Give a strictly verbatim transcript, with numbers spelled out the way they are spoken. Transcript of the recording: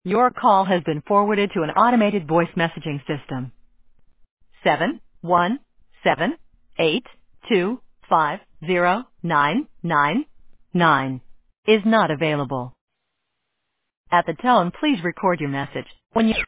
Your call has been forwarded to an automated voice messaging system. Seven one seven eight two five zero nine nine nine is not available. At the tone, please record your message. When you